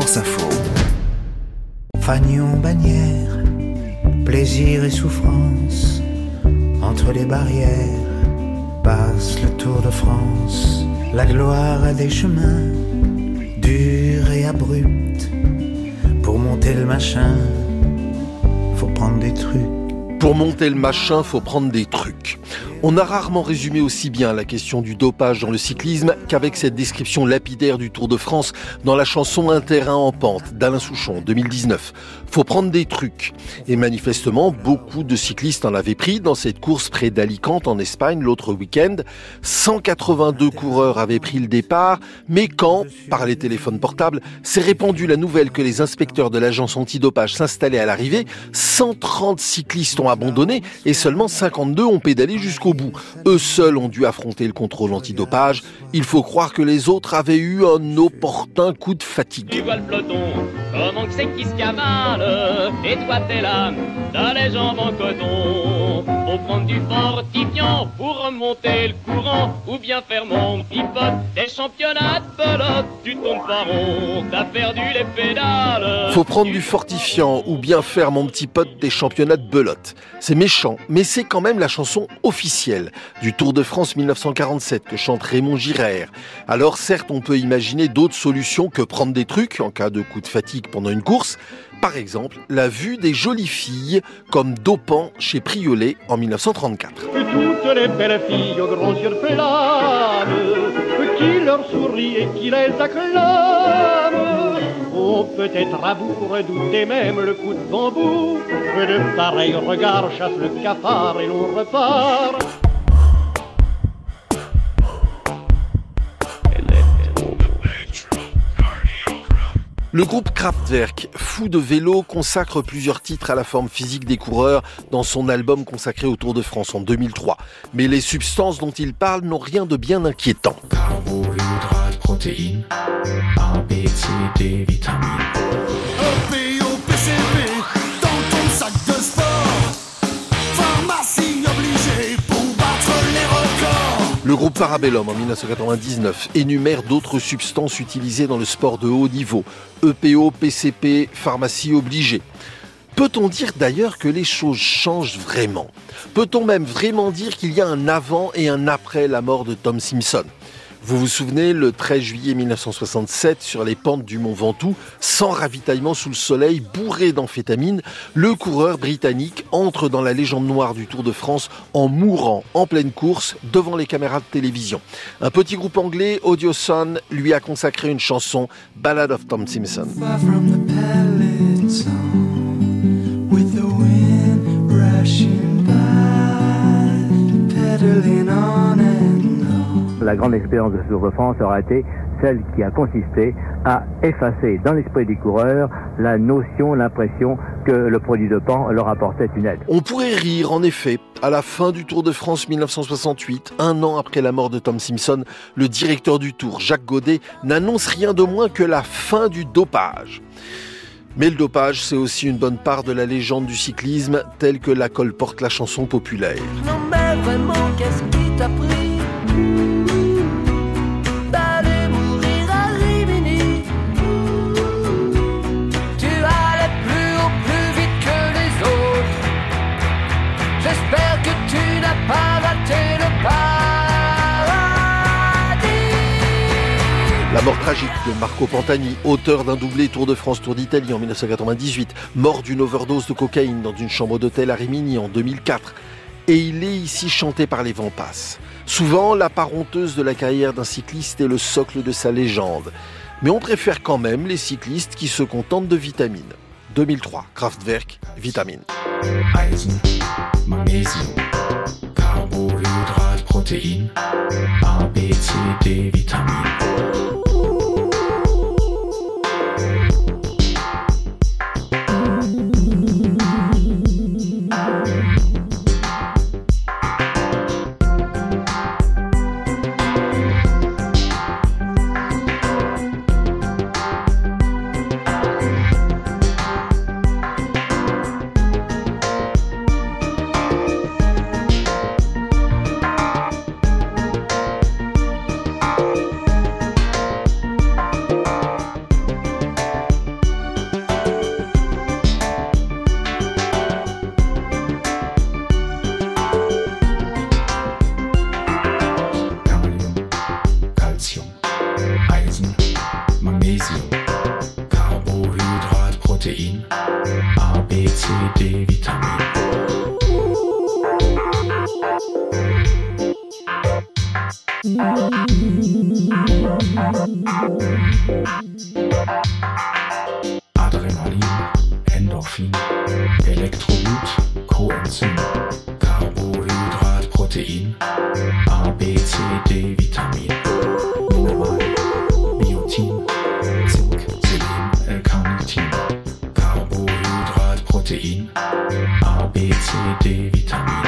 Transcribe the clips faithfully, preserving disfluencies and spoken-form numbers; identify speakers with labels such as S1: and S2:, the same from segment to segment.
S1: France Info.
S2: Fagnon, Bagnères, plaisir et souffrance, entre les barrières passe le Tour de France. La gloire a des chemins durs et abrupts. Pour monter le machin, faut prendre des trucs.
S3: Pour monter le machin, faut prendre des trucs. On a rarement résumé aussi bien la question du dopage dans le cyclisme qu'avec cette description lapidaire du Tour de France dans la chanson Un terrain en pente d'Alain Souchon, deux mille dix-neuf. Faut prendre des trucs. Et manifestement, beaucoup de cyclistes en avaient pris dans cette course près d'Alicante en Espagne l'autre week-end. cent quatre-vingt-deux coureurs avaient pris le départ, mais quand, par les téléphones portables, s'est répandue la nouvelle que les inspecteurs de l'agence antidopage s'installaient à l'arrivée, cent trente cyclistes ont abandonné et seulement cinquante-deux ont pédalé jusqu'au bout. Eux seuls ont dû affronter le contrôle antidopage. Il faut croire que les autres avaient eu un opportun coup de fatigue.
S4: Tu vois le peloton, comment que c'est qui se cavale, et toi t'es là, t'as les jambes en coton. Faut prendre du fortifiant pour remonter le courant, ou bien faire mon petit pote, des championnats de pelote, tu tombes pas rond, t'as perdu les pédales.
S3: Faut prendre du fortifiant, ou bien faire mon petit pote des championnats de belote. C'est méchant, mais c'est quand même la chanson officielle du Tour de France mille neuf cent quarante-sept que chante Raymond Girard. Alors certes, on peut imaginer d'autres solutions que prendre des trucs en cas de coup de fatigue pendant une course. Par exemple, la vue des jolies filles comme dopant chez Priolet en mille neuf cent trente-quatre.
S5: Que toutes les belles filles aux grands yeux de flamme, qui leur sourient et qui les acclament, ont peut-être à vous redouter même le coup de bambou, que de pareils regards chassent le cafard et l'on repart.
S3: Le groupe Kraftwerk, fou de vélo, consacre plusieurs titres à la forme physique des coureurs dans son album consacré au Tour de France en deux mille trois. Mais les substances dont il parle n'ont rien de bien inquiétant.
S6: Carbohydrates, protéines, A, B, C, D, vitamines.
S7: E P O, P C B, dans ton sac de sport. Pharmacie obligée pour battre les records.
S3: Le groupe Parabellum en mille neuf cent quatre-vingt-dix-neuf énumère d'autres substances utilisées dans le sport de haut niveau. E P O, P C P, pharmacie obligée. Peut-on dire d'ailleurs que les choses changent vraiment ? Peut-on même vraiment dire qu'il y a un avant et un après la mort de Tom Simpson ? Vous vous souvenez, le treize juillet mille neuf cent soixante-sept, sur les pentes du Mont Ventoux, sans ravitaillement sous le soleil, bourré d'amphétamines, le coureur britannique entre dans la légende noire du Tour de France en mourant en pleine course devant les caméras de télévision. Un petit groupe anglais, Audio Sun, lui a consacré une chanson, Ballad of Tom Simpson.
S8: La grande expérience de ce Tour de France aura été celle qui a consisté à effacer dans l'esprit des coureurs la notion, l'impression que le produit dopant leur apportait une aide.
S3: On pourrait rire, en effet. À la fin du Tour de France mille neuf cent soixante-huit, un an après la mort de Tom Simpson, le directeur du Tour, Jacques Godet, n'annonce rien de moins que la fin du dopage. Mais le dopage, c'est aussi une bonne part de la légende du cyclisme, telle que la colporte la chanson populaire.
S9: Non mais vraiment, qu'est-ce qui t'a pris ? D'aller mourir à Rimini. Tu allais plus haut, plus vite que les autres. J'espère que tu n'as pas raté le paradis.
S3: La mort tragique de Marco Pantani, auteur d'un doublé Tour de France Tour d'Italie en mille neuf cent quatre-vingt-dix-huit, mort d'une overdose de cocaïne dans une chambre d'hôtel à Rimini en deux mille quatre. Et il est ici chanté par les vents passent. Souvent, la part honteuse de la carrière d'un cycliste est le socle de sa légende. Mais on préfère quand même les cyclistes qui se contentent de vitamines. deux mille trois, Kraftwerk, vitamines.
S6: Eisen, Magnesium, Carbohydrates, protéines, A, B, C, D, vitamines. Eisen, Magnesium, Carbohydrat, Protein, A, B, C, D, Vitamin. Adrenalin, Endorphin, Elektrolyt, Coenzym, Carbohydrat, Protein, A, B, C, D, Vitamin, Mineral, Biotin, Zink, Selen, L-Carnitin, Carbohydrat, Protein, A, B, C, D, Vitamin.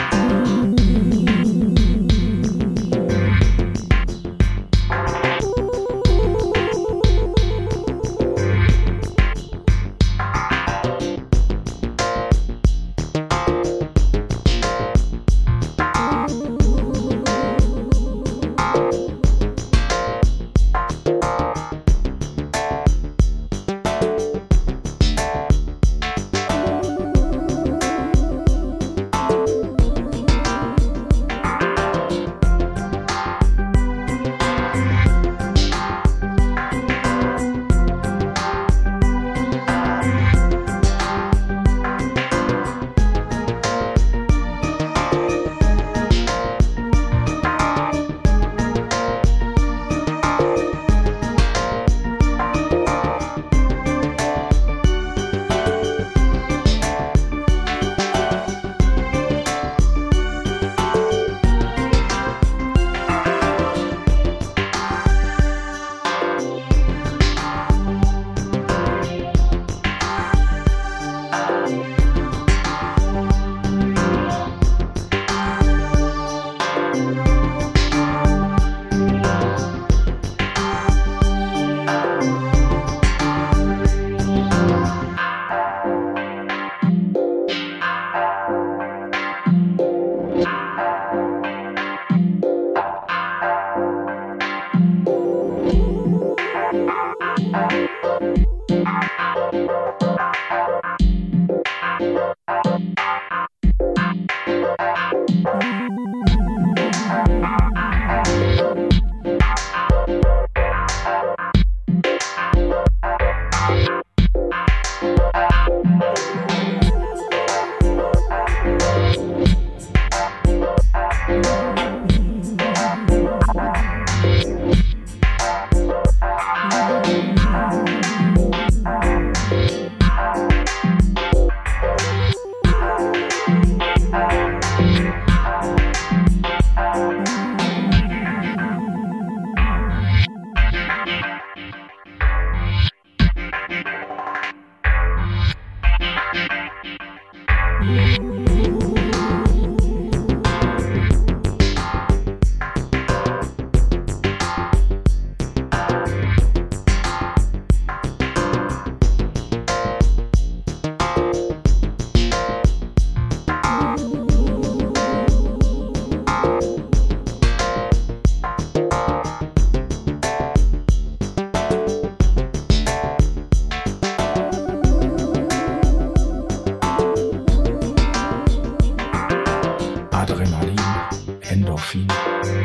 S6: Endorphin,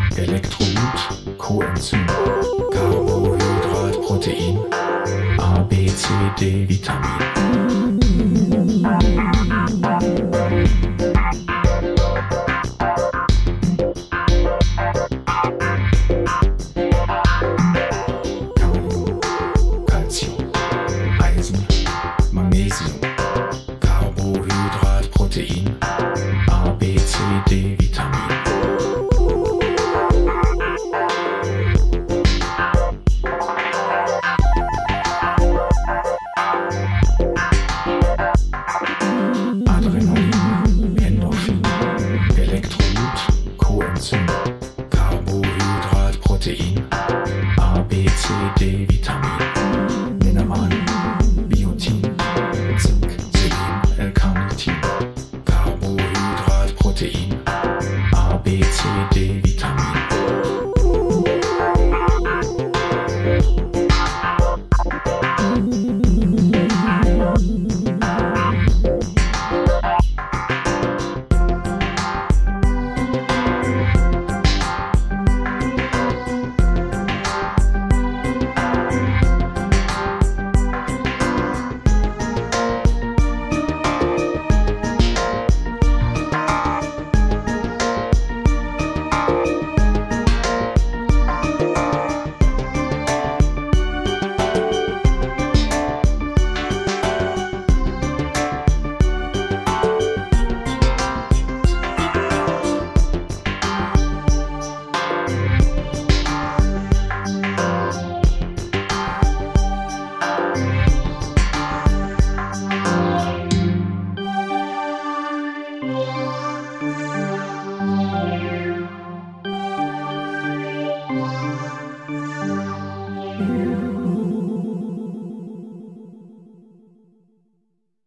S6: Elektrolyt, Coenzym, Carbohydrat, Protein, A, B, C, D, Vitamin.